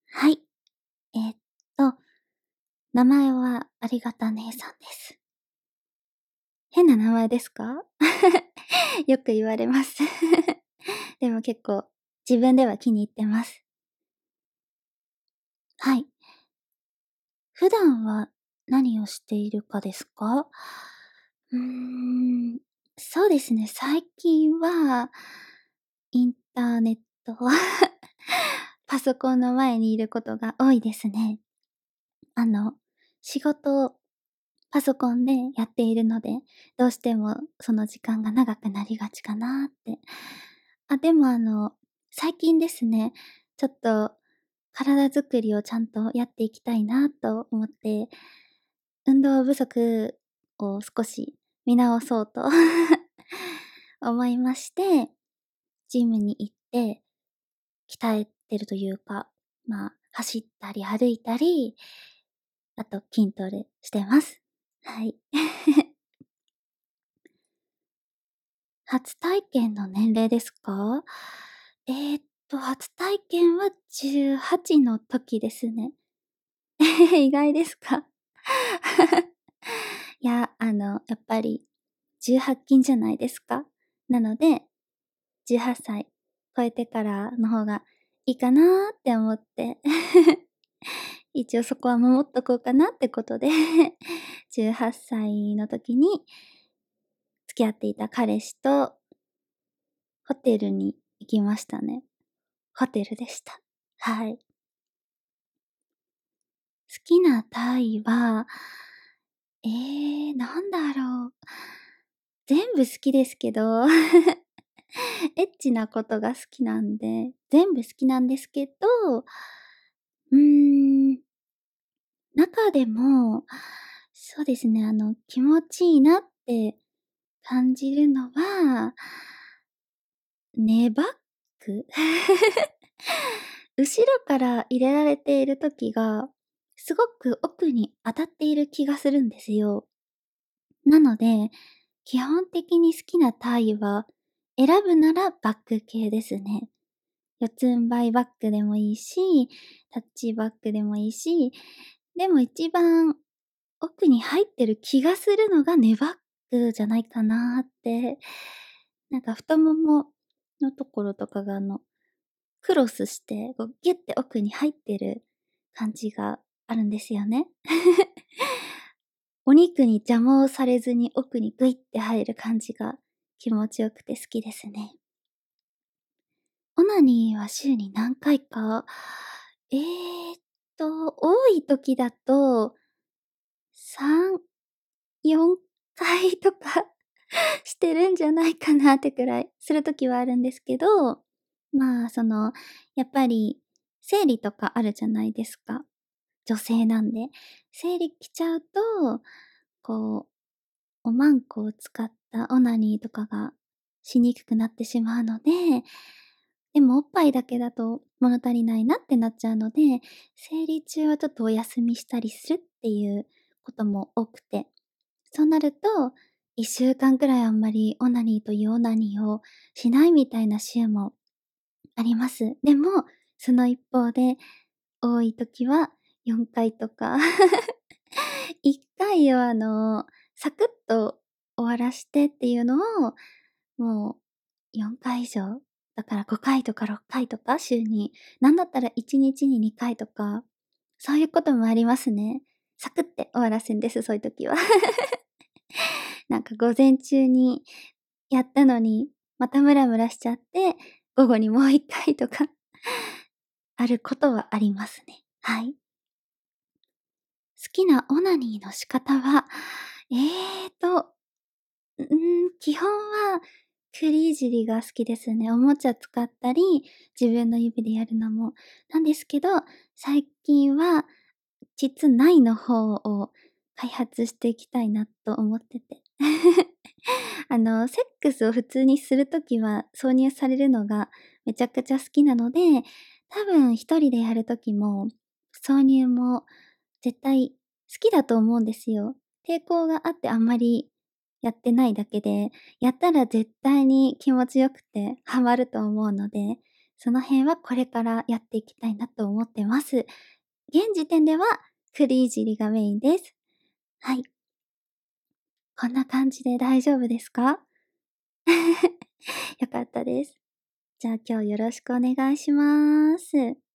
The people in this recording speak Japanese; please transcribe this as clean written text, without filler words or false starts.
はい。えっと、名前はありがた姉さんです。変な名前ですか？よく言われます。でも結構自分では気に入ってます。はい。普段は何をしているかですか？うーん、そうですね、最近はインターネットパソコンの前にいることが多いですね。あの、仕事をパソコンでやっているので、どうしてもその時間が長くなりがちかなって。でも最近ですね、ちょっと体作りをちゃんとやっていきたいなと思って、運動不足を少し見直そうと思いまして、ジムに行って鍛えてるというか、走ったり歩いたり、あと筋トレしてます。はい。初体験の年齢ですか？初体験は18の時ですね。意外ですか？いや、やっぱり18禁じゃないですか。なので、18歳超えてからの方がいいかなって思って、一応そこは守っとこうかなってことで、18歳の時に付き合っていた彼氏とホテルに行きましたね。ホテルでした。はい。好きな体は、なんだろう。全部好きですけど、エッチなことが好きなんで、全部好きなんですけど、うーん、中でも、そうですね、気持ちいいなって感じるのは、ネバック後ろから入れられている時が、すごく奥に当たっている気がするんですよ。なので、基本的に好きな体位は、選ぶならバック系ですね。四つん這いバックでもいいし、タッチバックでもいいし、でも一番奥に入ってる気がするのがネバックじゃないかなって。なんか太もものところとかがクロスして、こうギュッて奥に入ってる感じがあるんですよね。お肉に邪魔をされずに奥にグイって入る感じが気持ちよくて好きですね。オナニーは週に何回か、えーっ多い時だと3、4回とかしてるんじゃないかなってくらいする時はあるんですけど、やっぱり生理とかあるじゃないですか。女性なんで。生理来ちゃうと、こうおまんこを使ったオナニーとかがしにくくなってしまうので、でもおっぱいだけだと物足りないなってなっちゃうので、生理中はちょっとお休みしたりするっていうことも多くて、そうなると、1週間くらいあんまりオナニーというオナニーをしないみたいな週もあります。でも、その一方で、多い時は4回とか1回をサクッと終わらしてっていうのを、もう4回以上、だから5回とか6回とか週に、なんだったら1日に2回とか、そういうこともありますね。サクって終わらせんです、そういう時は。なんか午前中にやったのに、またムラムラしちゃって、午後にもう1回とかあることはありますね。はい。好きなオナニーの仕方は、えーと、基本は栗いじりが好きですね。おもちゃ使ったり、自分の指でやるのもなんですけど、最近は膣内の方を開発していきたいなと思ってて。セックスを普通にするときは挿入されるのがめちゃくちゃ好きなので、多分一人でやるときも、挿入も絶対好きだと思うんですよ。抵抗があってあんまりやってないだけで、やったら絶対に気持ちよくてハマると思うので、 その辺はこれからやっていきたいなと思ってます。現時点では栗いじりがメインです。はい。こんな感じで大丈夫ですか？よかったです。じゃあ今日よろしくお願いします。